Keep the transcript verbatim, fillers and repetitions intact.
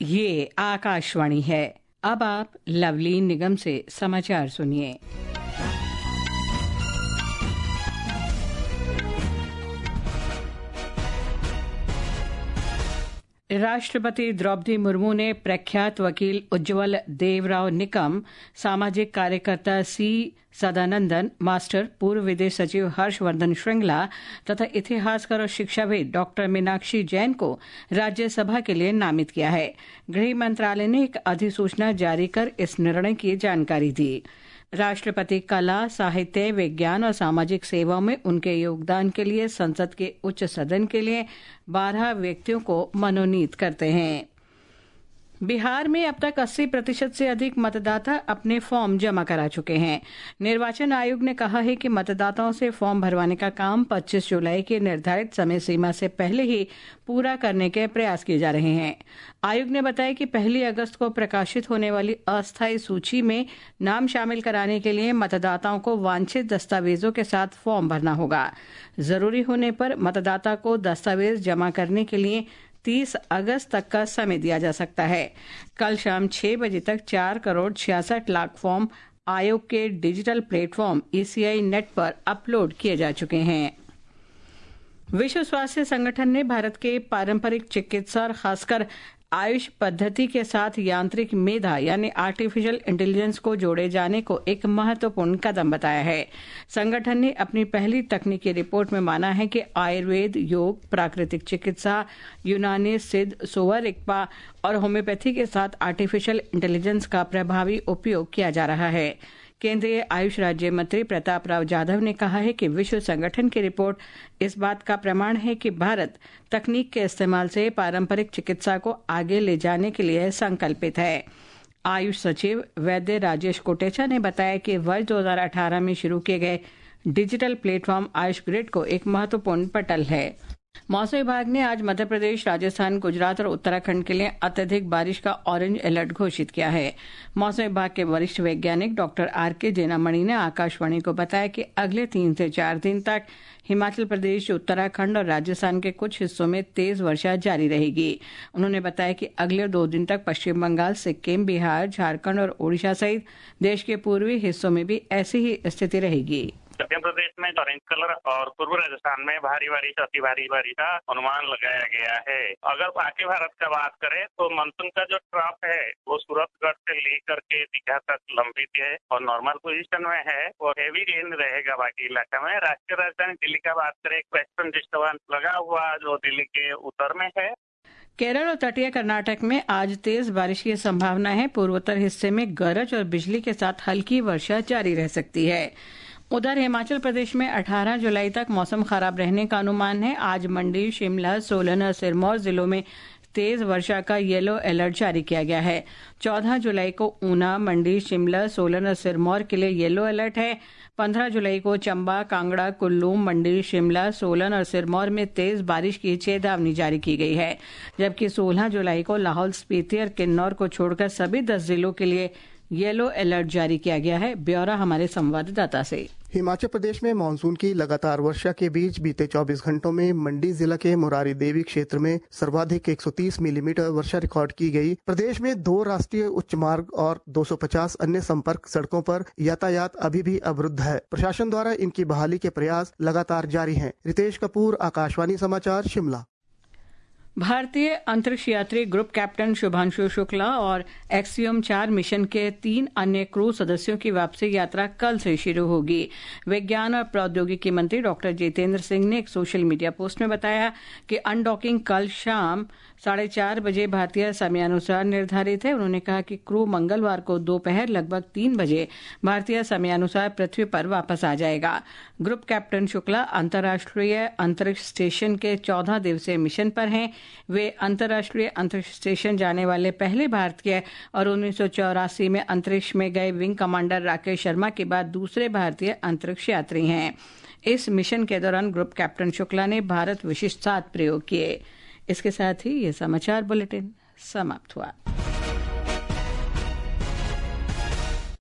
ये आकाशवाणी है। अब आप लवलीन निगम से समाचार सुनिए। राष्ट्रपति द्रौपदी मुर्मू ने प्रख्यात वकील उज्ज्वल देवराव निकम, सामाजिक कार्यकर्ता सी सदानंदन मास्टर, पूर्व विदेश सचिव हर्षवर्धन श्रृंगला तथा इतिहासकार और शिक्षाविद डॉक्टर मीनाक्षी जैन को राज्यसभा के लिए नामित किया है। गृह मंत्रालय ने एक अधिसूचना जारी कर इस निर्णय की जानकारी दी। राष्ट्रपति कला, साहित्य, विज्ञान और सामाजिक सेवाओं में उनके योगदान के लिए संसद के उच्च सदन के लिए बारह व्यक्तियों को मनोनीत करते हैं। बिहार में अब तक अस्सी प्रतिशत से अधिक मतदाता अपने फॉर्म जमा करा चुके हैं। निर्वाचन आयोग ने कहा है कि मतदाताओं से फॉर्म भरवाने का काम पच्चीस जुलाई की निर्धारित समय सीमा से पहले ही पूरा करने के प्रयास किए जा रहे हैं। आयोग ने बताया कि पहली अगस्त को प्रकाशित होने वाली अस्थायी सूची में नाम शामिल कराने के लिए मतदाताओं को वांछित दस्तावेजों के साथ फॉर्म भरना होगा। जरूरी होने पर मतदाता को दस्तावेज जमा करने के लिए तीस अगस्त तक का समय दिया जा सकता है। कल शाम छह बजे तक चार करोड़ छियासठ लाख फॉर्म आयोग के डिजिटल प्लेटफॉर्म ईसीआई नेट पर अपलोड किए जा चुके हैं। विश्व स्वास्थ्य संगठन ने भारत के पारंपरिक चिकित्सा और खासकर आयुष पद्धति के साथ यांत्रिक मेधा यानी आर्टिफिशियल इंटेलिजेंस को जोड़े जाने को एक महत्वपूर्ण कदम बताया है। संगठन ने अपनी पहली तकनीकी रिपोर्ट में माना है कि आयुर्वेद, योग, प्राकृतिक चिकित्सा, यूनानी, सिद्ध, सोवा रिगपा और होम्योपैथी के साथ आर्टिफिशियल इंटेलिजेंस का प्रभावी उपयोग किया जा रहा है। केंद्रीय आयुष राज्य मंत्री प्रताप राव जाधव ने कहा है कि विश्व संगठन की रिपोर्ट इस बात का प्रमाण है कि भारत तकनीक के इस्तेमाल से पारंपरिक चिकित्सा को आगे ले जाने के लिए संकल्पित है। आयुष सचिव वैद्य राजेश कोटेचा ने बताया कि वर्ष दो हज़ार अठारह में शुरू किए गए डिजिटल प्लेटफॉर्म आयुष ग्रिड को एक महत्वपूर्ण पटल है। मौसम विभाग ने आज मध्य प्रदेश, राजस्थान, गुजरात और उत्तराखंड के लिए अत्यधिक बारिश का ऑरेंज अलर्ट घोषित किया है। मौसम विभाग के वरिष्ठ वैज्ञानिक डॉक्टर आर के जेनामणि ने आकाशवाणी को बताया कि अगले तीन से चार दिन तक हिमाचल प्रदेश, उत्तराखंड और राजस्थान के कुछ हिस्सों में तेज वर्षा जारी रहेगी। उन्होंने बताया कि अगले दो दिन तक पश्चिम बंगाल, सिक्किम, बिहार, झारखंड और ओडिशा सहित देश के पूर्वी हिस्सों में भी ऐसी ही स्थिति रहेगी। मध्य प्रदेश में ऑरेंज कलर और पूर्व राजस्थान में भारी बारिश, अति भारी बारिश का अनुमान लगाया गया है। अगर बाकी भारत का बात करें तो मानसून का जो ट्रफ है वो सूरतगढ़ से लेकर के दीघा तक लंबित है और नॉर्मल पोजीशन में है और हेवी रेन रहेगा बाकी इलाका में। राष्ट्रीय राजधानी दिल्ली का बात करें, वेस्टर्न डिस्टर्बेंस लगा हुआ जो दिल्ली के उत्तर में है। केरल और तटीय कर्नाटक में आज तेज बारिश की संभावना है। पूर्वोत्तर हिस्से में गरज और बिजली के साथ हल्की वर्षा जारी रह सकती है। उधर हिमाचल प्रदेश में अठारह जुलाई तक मौसम खराब रहने का अनुमान है। आज मंडी, शिमला, सोलन और सिरमौर जिलों में तेज वर्षा का येलो अलर्ट जारी किया गया है। चौदह जुलाई को ऊना, मंडी, शिमला, सोलन और सिरमौर के लिए येलो अलर्ट है। पंद्रह जुलाई को चंबा, कांगड़ा, कुल्लू, मंडी, शिमला, सोलन और सिरमौर में तेज बारिश की चेतावनी जारी की गई है। जबकि सोलह जुलाई को लाहौल स्पीति और किन्नौर को छोड़कर सभी दस जिलों के लिए येलो अलर्ट जारी किया गया है। ब्यौरा हमारे संवाददाता से। हिमाचल प्रदेश में मानसून की लगातार वर्षा के बीच बीते चौबीस घंटों में मंडी जिला के मुरारी देवी क्षेत्र में सर्वाधिक एक सौ तीस मिलीमीटर वर्षा रिकॉर्ड की गई। प्रदेश में दो राष्ट्रीय उच्च मार्ग और दो सौ पचास अन्य संपर्क सड़कों पर यातायात अभी भी अवरुद्ध है। प्रशासन द्वारा इनकी बहाली के प्रयास लगातार जारी हैं। रितेश कपूर, आकाशवाणी समाचार, शिमला। भारतीय अंतरिक्ष यात्री ग्रुप कैप्टन शुभांशु शुक्ला और एक्सियोम चार मिशन के तीन अन्य क्रू सदस्यों की वापसी यात्रा कल से शुरू होगी। विज्ञान और प्रौद्योगिकी मंत्री डॉक्टर जितेंद्र सिंह ने एक सोशल मीडिया पोस्ट में बताया कि अनडॉकिंग कल शाम साढ़े चार बजे भारतीय समयानुसार निर्धारित है। उन्होंने कहा कि क्रू मंगलवार को दोपहर लगभग तीन बजे भारतीय समयानुसार पृथ्वी पर वापस आ जाएगा। ग्रुप कैप्टन शुक्ला अंतर्राष्ट्रीय अंतरिक्ष स्टेशन के चौदह दिवसीय मिशन पर हैं। वे अंतर्राष्ट्रीय अंतरिक्ष स्टेशन जाने वाले पहले भारतीय और उन्नीस सौ चौरासी में अंतरिक्ष में गए विंग कमांडर राकेश शर्मा के बाद दूसरे भारतीय अंतरिक्ष यात्री हैं। इस मिशन के दौरान ग्रुप कैप्टन शुक्ला ने भारत विशिष्ट सात प्रयोग किए। इसके साथ ही ये समाचार बुलेटिन समाप्त हुआ।